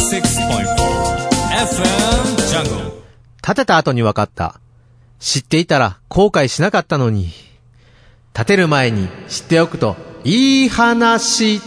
FM Jungle。 建てた後に分かった。知っていたら後悔しなかったのに。建てる前に知っておくといい話。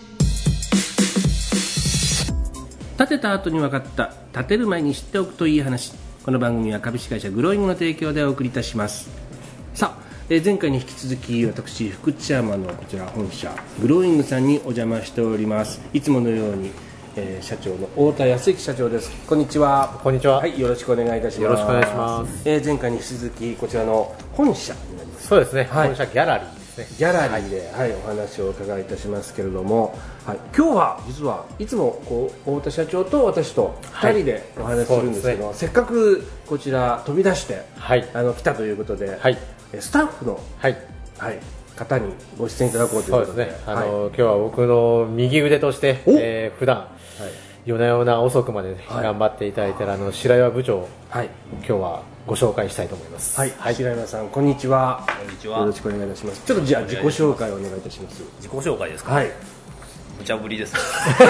建てた後に分かった、建てる前に知っておくといい話。この番組は株式会社グローイングの提供でお送りいたします。さあ、前回に引き続き私副チェアマンのこちら本社グローイングさんにお邪魔しております。いつものように、社長の太田康之社長です。こんにちは。 こんにちは。 はい、よろしくお願いいたします。 よろしくお願いします。 前回に引き続きこちらの本社になります。 そうですね、 はい、 本社ギャラリーですね。 ギャラリーで、はい、お話をお伺いいたしますけれども、はい、今日は実はいつも太田社長と私と2人でお話しするんですけど、せっかくこちら飛び出して、来たということで、スタッフの、方にご出演いただこうということで、 今日は僕の右腕として、普段、夜な夜な遅くまで、頑張っていただいている白岩部長を、今日はご紹介したいと思います。 白岩さん、こんにちは。 こんにちは。 よろしくお願いいたします。ちょっとじゃあ自己紹介をお願いいたします。 自己紹介ですか。無茶ぶりです。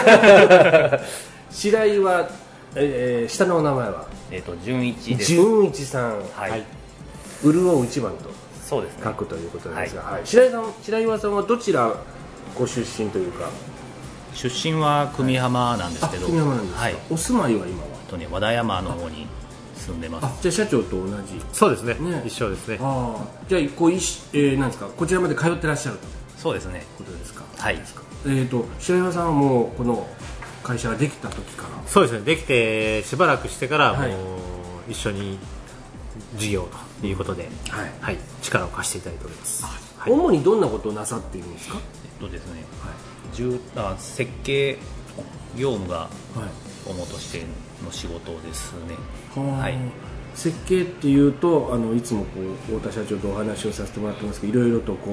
白岩、下のお名前は純一です。 純一さん。潤う一番とそうですね。 書くということですが、白岩さんはどちらご出身というか。 出身は久美浜なんですけど。 久美浜なんですか。お住まいは今は和田山の方に住んでます。 じゃあ社長と同じ。 そうですね。一緒ですね。 じゃあなんですか、こちらまで通ってらっしゃると。 そうですね。 ことですか。 はい。 白岩さんはもうこの会社ができた時から。 そうですね。できてしばらくしてからもう一緒に事業ということで、力を貸していただいております。 主にどんなことをなさっているんですか。 ですね。設計業務が主としての仕事ですね。 設計っていうといつも太田社長とお話をさせてもらってますけど、いろいろと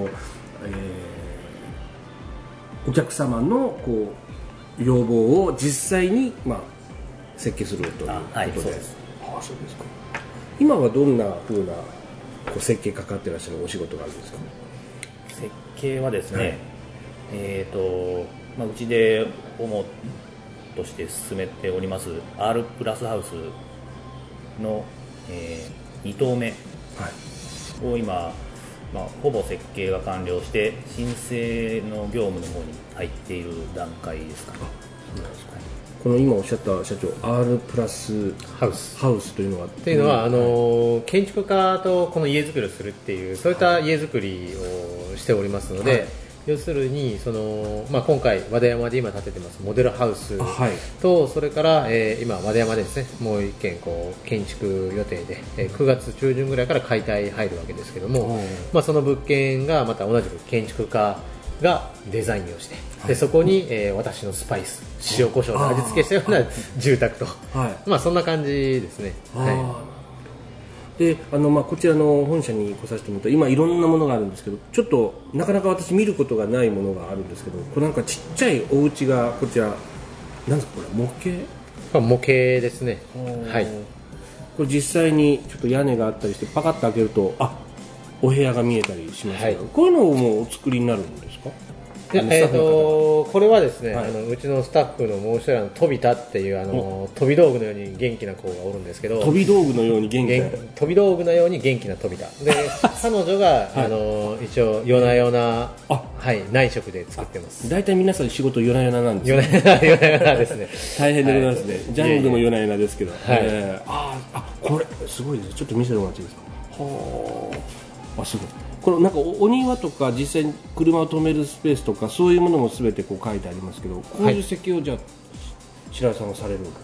お客様の要望を実際に設計するということで。そうです。今はどんな風な設計かかってらっしゃるお仕事があるんですか。 設計はですね、うちで主として進めております R プラスハウスの、2棟目を今、ほぼ設計が完了して申請の業務の方に入っている段階ですかね。 この今おっしゃった社長 R プラスハウスというのは建築家とこの家づくりをするっていう、そういった家づくりをしておりますので、要するに今回和田山で今建ててますモデルハウスと、それから今和田山でですね、もう一軒建築予定で9月中旬ぐらいから解体入るわけですけども、その物件がまた同じく建築家がデザインをして、でそこに、私のスパイス、塩コショウの味付けしたような住宅と、そんな感じですね。でこちらの本社に来させてもらうと、今いろんなものがあるんですけど、ちょっとなかなか私見ることがないものがあるんですけど、これなんかちっちゃいお家がこちらなんですか。これ模型。 模型ですね。 これ実際にちょっと屋根があったりして、パカッと開けるとお部屋が見えたりしますけど、こういうのをもうお作りになるんですか。 これはですね、うちのスタッフのもう一人飛田っていう飛び道具のように元気な子がおるんですけど、 飛び道具のように元気な飛び道具のように元気な飛田で彼女が、一応夜な夜な、内職で作ってます。 大体皆さん仕事夜な夜ななんですね。 夜な夜なですね。 大変でございますね。ジャングルも夜な夜なですけど、これすごいです。ちょっと見せてもらっていいですか。すごい。このなんかお庭とか実際に車を止めるスペースとかそういうものも全て書いてありますけど、こういう設計をじゃあ白井さんがされるんですか。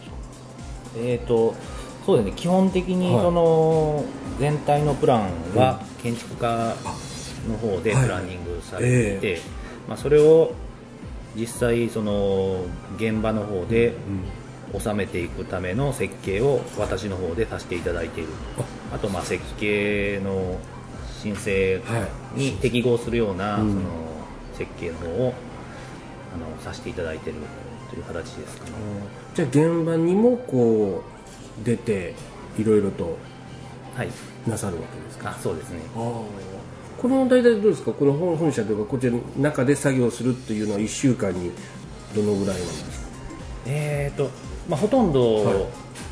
そうですね。基本的にその全体のプランは建築家の方でプランニングされていて、それを実際その現場の方で収めていくための設計を私の方でさせていただいている。あと設計の申請に適合するようなその設計の方をさせていただいているという形ですかね。 じゃあ現場にも出ていろいろとなさるわけですか。 そうですね。 この大体どうですか。この本社というかこちらの中で作業するっていうのは1週間にどのぐらいなんですか。 ほとんど、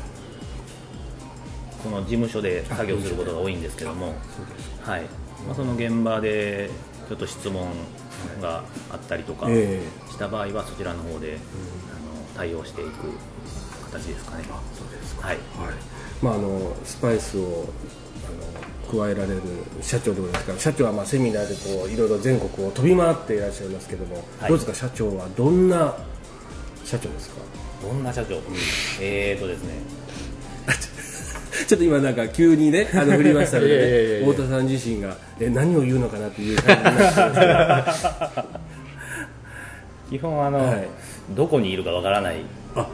その事務所で作業することが多いんですけども、はい、その現場でちょっと質問があったりとかした場合はそちらの方で、対応していく形ですかね。 そうですか。 はい。 スパイスを加えられる社長でございますから、社長はセミナーでいろいろ全国を飛び回っていらっしゃいますけども、どうですか、社長はどんな社長ですか？ どんな社長？ですね。 ちょっと今なんか急にね振りましたので、太田さん自身が何を言うのかなという感じになってますけど基本どこにいるかわからない。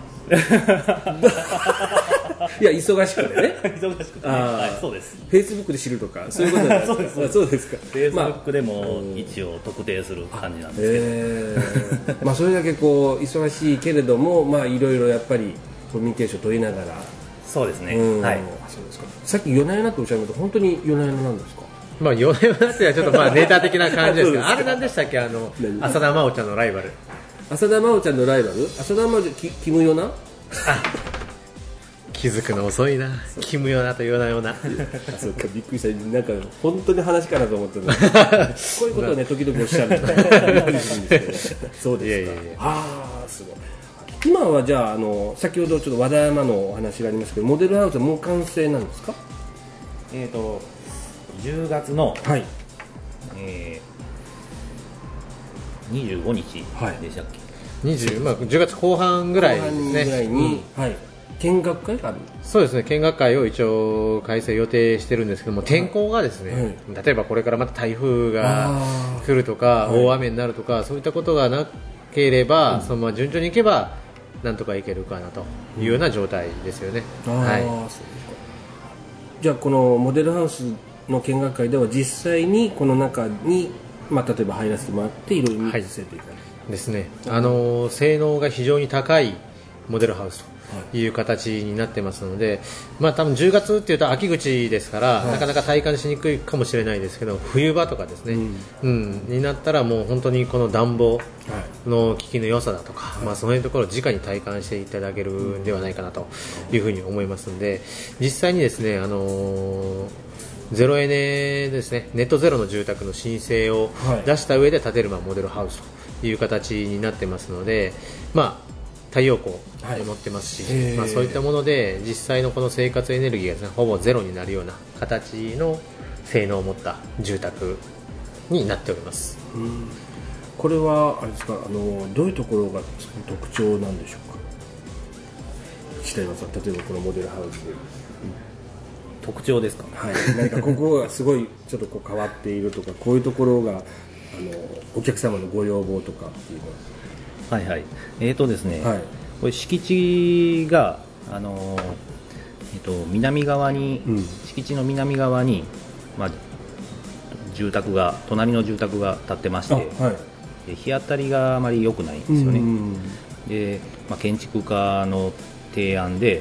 いや忙しくてね忙しくてね、はい、そうです。 フェイスブックで知るとかそういうことなんですか？そうですか。 フェイスブックでも位置を特定する感じなんですけど、 それだけ忙しいけれども、いろいろやっぱりコミュニケーションを取りながら。 そうですね、はい。 そうですか。さっき夜な夜なっておっしゃいました。本当に夜な夜ななんですか？ 夜な夜なってはちょっとネタ的な感じですけどあれなんでしたっけ、浅田真央ちゃんのライバル。 浅田真央ちゃんのライバル？浅田真央ちゃん、キムヨナ？ 気づくの遅いな。キムヨナとヨナヨナ。 そうか、びっくりした。なんか本当に話かなと思ってた。こういうことをね時々おっしゃる。そうですか。すごい。今はじゃあ、先ほどちょっと和田山のお話がありましたけど、モデルハウスはもう完成なんですか ？10月の、 はい、 25日でしたっけ ？10月後半ぐらいですね。 後半ぐらいに、見学会がある。 そうですね、見学会を一応開催予定してるんですけども、天候がですね、例えばこれからまた台風が来るとか、大雨になるとか、そういったことがなければ、そのまま順調にいけばなんとかいけるかなというような状態ですよね。 じゃあこのモデルハウスの見学会では実際にこの中に、例えば入らせてもらっていろいろ見せていただく、 ですね。性能が非常に高いモデルハウスという形になってますので、多分10月っていうと秋口ですから、なかなか体感しにくいかもしれないですけど、冬場とかですね、になったらもう本当にこの暖房の効きの良さだとか、その辺のところを直に体感していただけるんではないかなというふうに思いますので、実際にですね、ゼロエネですね、ネットゼロの住宅の申請を出した上で建てるモデルハウスという形になってますので、太陽光を持ってますし、そういったもので実際のこの生活エネルギーがですね、ほぼゼロになるような形の性能を持った住宅になっております。 これはあれですか、どういうところが特徴なんでしょうか？北山さん、例えばこのモデルハウス特徴ですか？ 何かここがすごいちょっと変わっているとか、こういうところがお客様のご要望とかっていうのは。 ですね、これ敷地が南側に、敷地の南側に、住宅が隣の住宅が建ってまして、で日当たりがあまり良くないんですよね。で、建築家の提案で、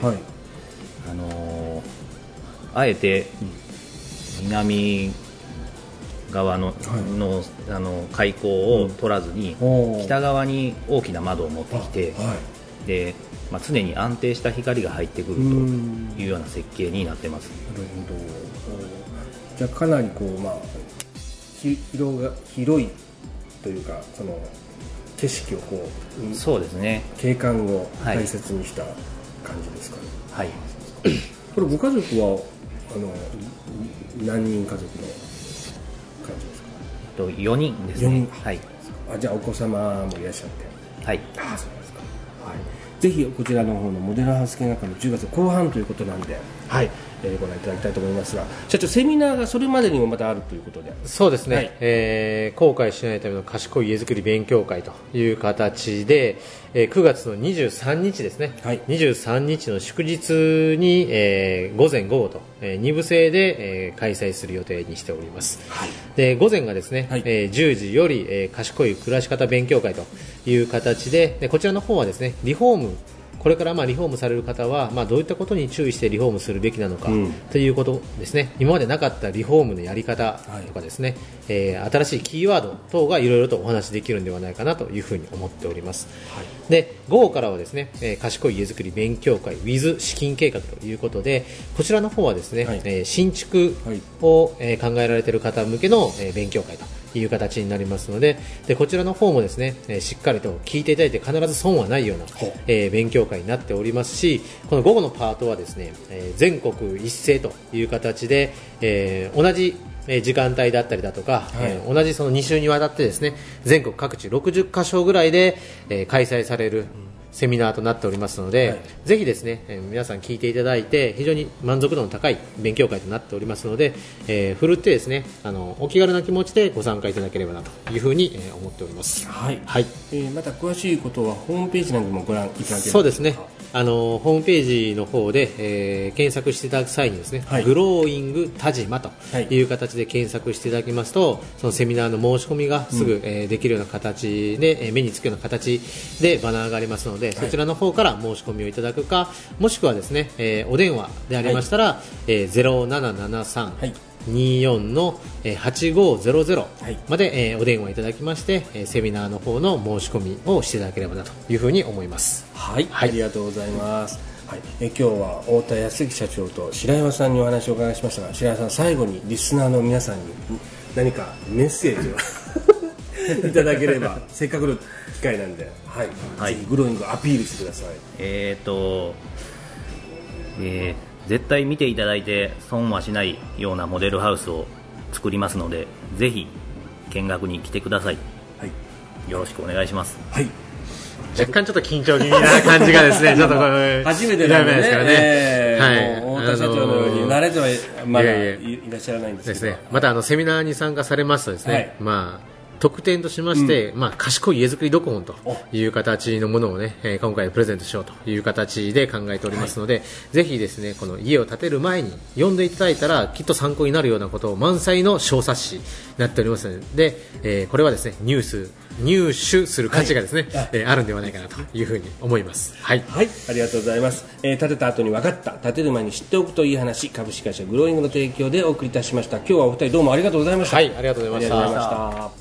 あえて南側の開口を取らずに、北側に大きな窓を持ってきて、で常に安定した光が入ってくるというような設計になってます。 なるほど。じゃあかなり広いというか、その景色をそうですね、 景観を大切にした感じですかね。これご家族は何人家族の感じですか ？4人ですね。 じゃあお子様もいらっしゃって。 そうですか。ぜひこちらの方のモデルハウス見学会の10月後半ということなんで、ご覧いただきたいと思いますが、社長、セミナーがそれまでにもまたあるということで。 そうですね、後悔しないための賢い家づくり勉強会という形で、9月の23日ですね、23日の祝日に、午前午後と、2部制で、開催する予定にしております。で午前がですね、10時より、賢い暮らし方勉強会という形で、こちらの方はですね、リフォームこれからリフォームされる方は、どういったことに注意してリフォームするべきなのか、ということですね。今までなかったリフォームのやり方とかですね、新しいキーワード等がいろいろとお話しできるんではないかなというふうに思っております。で、午後からはですね、賢い家づくり勉強会 with 資金計画ということで、こちらの方はですね、新築を、考えられている方向けの、勉強会という形になりますので、こちらの方もですね、しっかりと聞いていただいて必ず損はないような、勉強会になっておりますし、この午後のパートはですね、全国一斉という形で、同じ時間帯だったりだとか、同じその2週にわたってですね、全国各地60カ所ぐらいで、開催されるセミナーとなっておりますので、ぜひですね、皆さん聞いていただいて非常に満足度の高い勉強会となっておりますので、ふるってですね、お気軽な気持ちでご参加いただければなというふうに、思っております。また詳しいことはホームページなんかもご覧いただけますか。 そうですね、ホームページの方で、検索していただく際にですね、グローイング田島という形で検索していただきますと、そのセミナーの申し込みがすぐ、できるような形で、目につくような形でバナーがありますので、そちらの方から申し込みをいただくか、もしくはですね、お電話でありましたら、0773 24の8500までお電話いただきまして、セミナーの方の申し込みをしていただければなというふうに思います。 ありがとうございます。今日は太田康之社長と白山さんにお話をお伺いしましたが、白山さん、最後にリスナーの皆さんに何かメッセージをいただければせっかくの機会なんで、ぜひグローイングアピールしてください。 絶対見ていただいて損はしないようなモデルハウスを作りますので、ぜひ見学に来てください。よろしくお願いします。 若干ちょっと緊張気味な感じがですね、ちょっと初めてなんでね、 ですからね、 太田社長のように慣れてはまだいらっしゃらないんですけど、 ですね、またセミナーに参加されますとですね、特典としまして、賢い家づくり読本という形のものをね、今回プレゼントしようという形で考えておりますので、ぜひですね、この家を建てる前に読んでいただいたらきっと参考になるようなことを満載の小冊子になっておりますので、これはですね、入手する価値がですね、あるんではないかなというふうに思います。ありがとうございます。建てた後に分かった、建てる前に知っておくといい話、株式会社グローイングの提供でお送りいたしました。今日はお二人どうもありがとうございました。 ありがとうございました。